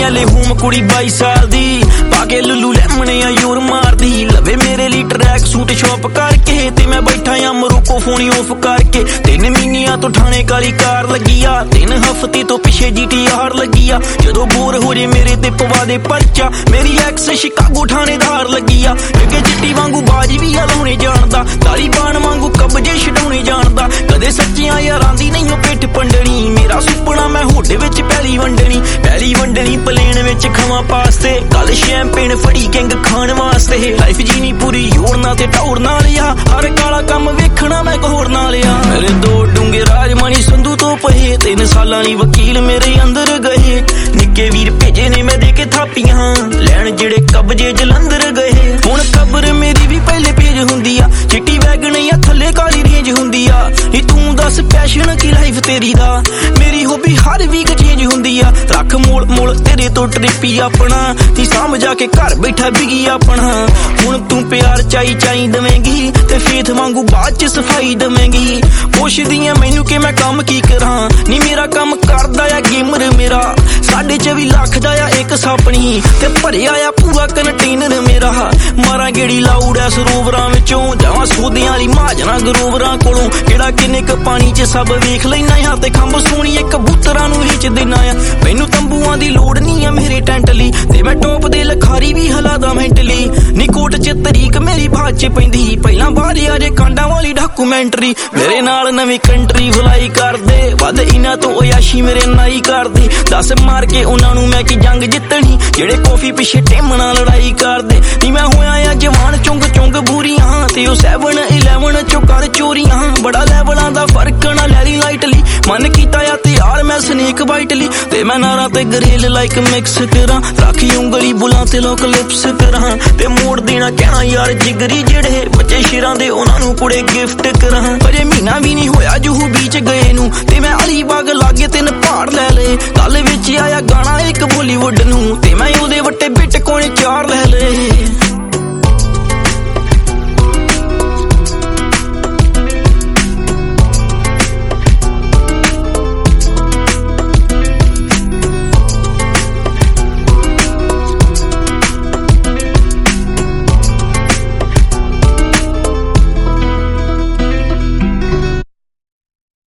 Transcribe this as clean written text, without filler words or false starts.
ਲੈ ਹੂਮ ਕੁੜੀ 22 ਸਾਲ ਦੀ ਪਾ ਕੇ ਲੁੱਲੂ ਲੈਮਣੇ ਆ ਯੂਰ ਮਾਰਦੀ ਲਵੇ ਮੇਰੇ ਲਈ ਟਰੈਕ ਸੂਟ ਸ਼ੌਪ ਕਰਕੇ ਤੇ ਮੈਂ ਬੈਠਾ ਆ ਮਰੋਕੋ ਫੋਨ ਆਫ ਕਰਕੇ 3 ਮਹੀਨਿਆਂ ਤੋਂ ਠਾਣੇ ਕਾਲੀ ਕਾਰ ਲੱਗੀ ਆ 3 ਹਫ਼ਤੇ ਤੋਂ ਪਿੱਛੇ GTR ਲੱਗੀ ਆ ਜਦੋਂ ਬੋਰ ਹੋ ਜੇ ਮੇਰੇ ਤੇ ਪਵਾ ਦੇ ਪਰਚਾ ਮੇਰੀ ਐਕਸ ਸ਼ਿਕਾਗੋ ਠਾਣੇਦਾਰ ਲੱਗੀ ਆ ਅੱਗੇ ਚਿੱਟੀ ਵਾਂਗੂ ਬਾਜ ਵੀ ਲਾਉਣੇ ਜਾਣਦਾ ਤਾਲੀਬਾਨ ਵਾਂਗੂ ਕਬਜੇ ਛਡਾਉਣੇ ਜਾਣਦਾ ਕਦੇ ਸੱਚੀਆਂ ਯਾਰਾਂ ਦੀ ਨਹੀਂ ਉਹ ਪਿੱਠ ਪੰਡਣੀ ਮੇਰਾ ਸੁਪਨਾ ਮੈਂ ਹੋਡੇ ਵਿੱਚ ਪੈਲੀ ਵੰਡਣੀ ਪਲੇਨ ਵਿੱਚ ਖਵਾਂ ਪਾਸਤੇ ਕੱਲ ਸ਼ੈਂਪੇਨ ਫੜੀ ਕਿੰਗ ਖਾਣ ਵਾਸਤੇ ਲਾਈਫ ਜੀਣੀ ਪੂਰੀ ਯੋਰ ਨਾਲ ਤੇ ਟੌਰ ਨਾਲ ਆ ਹਰ ਕਾਲਾ ਕੰਮ ਵੇਖਣਾ ਮੈਂ ਕੋਰ ਨਾਲ ਆ ਮੇਰੇ 2 ਡੂੰਗੇ ਰਾਜਮਾਨੀ ਸੰਧੂ ਤੋਂ ਪਏ 3 ਸਾਲਾਂ ਲਈ ਵਕੀਲ ਮੇਰੇ ਅੰਦਰ ਗਏ ਨਿੱਕੇ ਵੀਰ ਭੇਜੇ ਨੇ ਮੈਂ ਦੇ ਕੇ ਥਾਪੀਆਂ ਲੈਣ ਜਿਹੜੇ ਕਬਜੇ ਜਲੰਧਰ ਗਏ ਹੁਣ ਖਬਰ ਮੇਰੀ ਵੀ ਪਹਿਲੇ ਪੇਜ ਹੁੰਦੀ ਆ ਚਿੱਟੀ ਵੈਗਨ ਜਾਂ ਥੱਲੇ ਕਾਲੀ ਰੇਂਜ ਹੁੰਦੀ ਆ ਨੀ ਤੂੰ ਦੱਸ ਪੈਸ਼ਨ ਕੀ ਲਾਈਫ ਤੇਰੀ ਦਾ ਮੇਰੀ ਹੋਬੀ ਹਰ ਵੀਕ ਚੇਂਜ ਹੁੰਦੀ ਆ ਰੱਖ ਮੋਲ ਤੇਰੇ ਤੋਂ ਟ੍ਰਿਪੀ ਆਪਣਾ ਨੀ ਸਮਝ ਆ ਕੇ ਘਰ ਬੈਠਾ ਬਿਗੀ ਆਪਣਾ ਹੁਣ ਤੂੰ ਪਿਆਰ ਚਾਈ ਦਵੇਂਗੀ ਤੇ ਫੇਥ ਵਾਂਗੂ ਬਾਅਦ ਚ ਸਫਾਈ ਦਵੇਂਗੀ ਪੁੱਛਦੀਆਂ ਮੈਨੂੰ ਕਿ ਮੈਂ ਕੰਮ ਕੀ ਕਰਾਂ ਨੀ ਮੇਰਾ ਕੰਮ ਕਰਦਾ ਆ ਗੇਮਰ ਮੇਰਾ 24 ਲੱਖ ਦਾ ਆ ਇੱਕ ਸਾਪਣੀ ਤੇ ਭਰਿਆ ਆ ਪੂਰਾ ਕੰਟੇਨਰ ਮੇਰਾ ਮਾਰਾਂ ਗੇੜੀ ਲਾਊਡ ਐ ਸਰੋਵਰਾਂ ਵਿੱਚੋਂ ਜਾਵਾਂ ਸੋਧਿਆਂ ਵਾਲੀ ਮਹਾਜਨਾ ਗਰੋਵਰਾਂ ਕੋਲੋਂ ਕਿਹੜਾ ਕਿੰਨੇ ਕ ਪਾਣੀ ਚ ਸਭ ਵੇਖ ਲੈਣਾ ਆ ਤੇ ਖੰਭ ਸੋਹਣੀਏ ਕਬੂਤਰਾਂ ਨੂੰ ਵੇਚ ਦੇਣਾ ਆ ਮੈਨੂੰ ਤੰਬੂਆਂ ਦੀ ਲੋੜ ਨਹੀਂ ਆ ਮੇਰੇ ਟੈਂਟ ਲਈ ਤੇ ਮੈਂ ਟੋਪ ਦੇ ਲਖਾਰੀ ਵੀ ਹਲਾਦਾ ਮੈਂਟਲੀ ਨੀ ਕੋਟ ਚ ਤਰੀਕ ਮੇਰੀ ਬਾਅਦ ਚ ਪੈਂਦੀ ਪਹਿਲਾਂ ਬਾਹਰ ਆ ਜੇ ਕਾਂਡਾਂ ਵਾਲੀ ਡਾਕੂਮੈਂਟਰੀ ਮੇਰੇ ਨਾਲ ਨਵੀਂ ਕੰਟਰੀ ਫਲਾਈ ਕਰਦੇ ਵੱਧ ਇਹਨਾਂ ਤੋਂ ਓਯਾਸ਼ੀ ਮੇਰੇ ਨਾਈ ਕਰਦੇ 10 ਮਾਰ ਕੇ ਉਹਨਾਂ ਨੂੰ ਮੈਂ ਕੀ ਜੰਗ ਜਿੱਤਣੀ ਜਿਹੜੇ ਕਾਫੀ ਪਿੱਛੇ ਟੀਮ ਨਾਲ ਲੜਾਈ ਕਰਦੇ ਨੀ ਮੈਂ ਹੋਇਆ ਆ ਜਵਾਨ ਚੁੰਗ ਬੂਰੀਆਂ ਤੇ ਉਹ 7-11 ਚੋਂ ਕਰ ਚੋਰੀਆਂ ਬੜਾ ਲੈਵਲਾਂ ਦਾ ਫਰਕ ਨਾ ਲੈਰੀ ਲਾਈਟਲੀ ਮਨ ਕੀਤਾ ਆ ਤੇ ਯਾਰ ਮੈਂ ਸਨੇਕ ਬਾਈਟਲੀ ਤੇ ਮੈਂ ਨਾਰਾ ਤੇ ਗਰੇਲ ਲਾਈਕ ਮਿਕਸ ਕਰਾਂ ਰੱਖੀ ਉਂਗਲੀ ਬੁਲਾਂ ਤੇ ਲੋਕ ਲਿਪਸ ਕਰਾਂ ਤੇ ਮੋੜ ਦੇਣਾ ਕਹਿਣਾ ਯਾਰ ਜਿਗਰੀ ਜਿਹੜੇ ਬੱਚੇ ਸ਼ੇਰਾਂ ਦੇ ਉਹਨਾਂ ਨੂੰ ਕੁੜੇ ਗਿਫਟ ਕਰਾਂ ਅਜੇ ਮਹੀਨਾ ਵੀ ਨਹੀਂ ਹੋਇਆ ਜੂਹੂ ਬੀਚ ਗਏ ਨੂੰ ਤੇ ਮੈਂ ਅਲੀਬਾਗ ਲਾਗੇ 3 ਪਹਾੜ ਲੈ ਲਏ ਕੱਲ ਵਿੱਚ ਆਇਆ ਗਾਣਾ ਇੱਕ ਬਾਲੀਵੁੱਡ ਨੂੰ ਤੇ ਮੈਂ ਉਹਦੇ ਵੱਟੇ ਬਿਟਕੋਇਨ 4